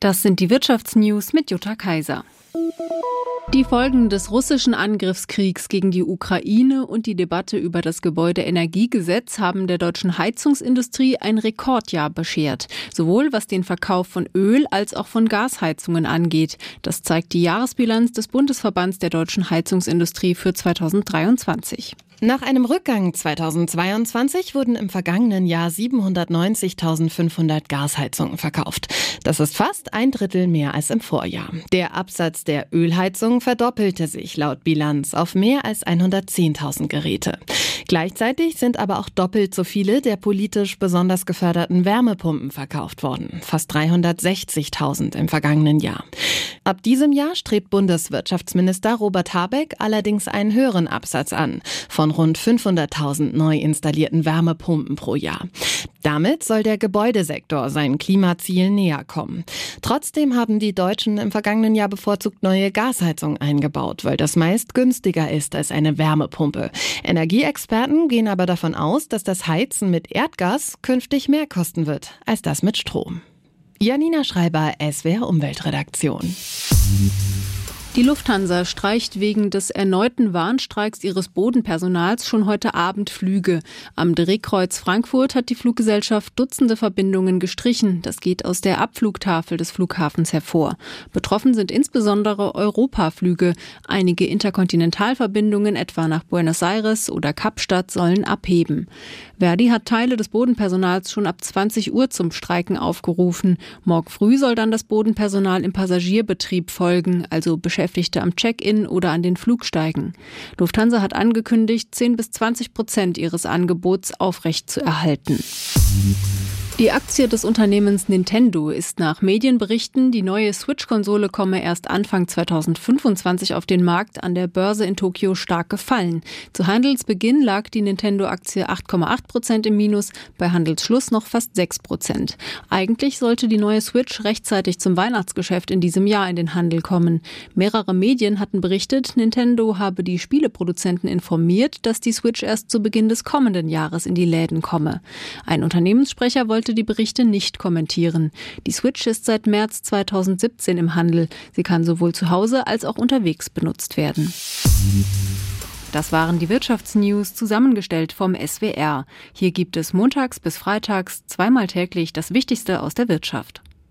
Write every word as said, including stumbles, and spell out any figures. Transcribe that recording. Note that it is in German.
Das sind die Wirtschaftsnews mit Jutta Kaiser. Die Folgen des russischen Angriffskriegs gegen die Ukraine und die Debatte über das Gebäudeenergiegesetz haben der deutschen Heizungsindustrie ein Rekordjahr beschert, sowohl was den Verkauf von Öl- als auch von Gasheizungen angeht. Das zeigt die Jahresbilanz des Bundesverbands der deutschen Heizungsindustrie für zweitausenddreiundzwanzig. Nach einem Rückgang zweitausendzweiundzwanzig wurden im vergangenen Jahr siebenhundertneunzigtausendfünfhundert Gasheizungen verkauft. Das ist fast ein Drittel mehr als im Vorjahr. Der Absatz der Ölheizung verdoppelte sich laut Bilanz auf mehr als hundertzehntausend Geräte. Gleichzeitig sind aber auch doppelt so viele der politisch besonders geförderten Wärmepumpen verkauft worden. Fast dreihundertsechzigtausend im vergangenen Jahr. Ab diesem Jahr strebt Bundeswirtschaftsminister Robert Habeck allerdings einen höheren Absatz an, von rund fünfhunderttausend neu installierten Wärmepumpen pro Jahr. Damit soll der Gebäudesektor seinen Klimazielen näher kommen. Trotzdem haben die Deutschen im vergangenen Jahr bevorzugt neue Gasheizungen eingebaut, weil das meist günstiger ist als eine Wärmepumpe. Energieexperten gehen aber davon aus, dass das Heizen mit Erdgas künftig mehr kosten wird als das mit Strom. Janina Schreiber, S W R Umweltredaktion. Die Lufthansa streicht wegen des erneuten Warnstreiks ihres Bodenpersonals schon heute Abend Flüge. Am Drehkreuz Frankfurt hat die Fluggesellschaft Dutzende Verbindungen gestrichen. Das geht aus der Abflugtafel des Flughafens hervor. Betroffen sind insbesondere Europaflüge. Einige Interkontinentalverbindungen, etwa nach Buenos Aires oder Kapstadt, sollen abheben. Verdi hat Teile des Bodenpersonals schon ab zwanzig Uhr zum Streiken aufgerufen. Morgen früh soll dann das Bodenpersonal im Passagierbetrieb folgen, also Beschäftigte am Check-in oder an den Flugsteigen. Lufthansa hat angekündigt, zehn bis zwanzig Prozent ihres Angebots aufrechtzuerhalten. Die Aktie des Unternehmens Nintendo ist nach Medienberichten, die neue Switch-Konsole komme erst Anfang zweitausendfünfundzwanzig auf den Markt, an der Börse in Tokio stark gefallen. Zu Handelsbeginn lag die Nintendo-Aktie acht Komma acht Prozent im Minus, bei Handelsschluss noch fast sechs Prozent. Eigentlich sollte die neue Switch rechtzeitig zum Weihnachtsgeschäft in diesem Jahr in den Handel kommen. Mehrere Medien hatten berichtet, Nintendo habe die Spieleproduzenten informiert, dass die Switch erst zu Beginn des kommenden Jahres in die Läden komme. Ein Unternehmenssprecher wollte die Berichte nicht kommentieren. Die Switch ist seit März zweitausendsiebzehn im Handel. Sie kann sowohl zu Hause als auch unterwegs benutzt werden. Das waren die Wirtschaftsnews, zusammengestellt vom S W R. Hier gibt es montags bis freitags zweimal täglich das Wichtigste aus der Wirtschaft.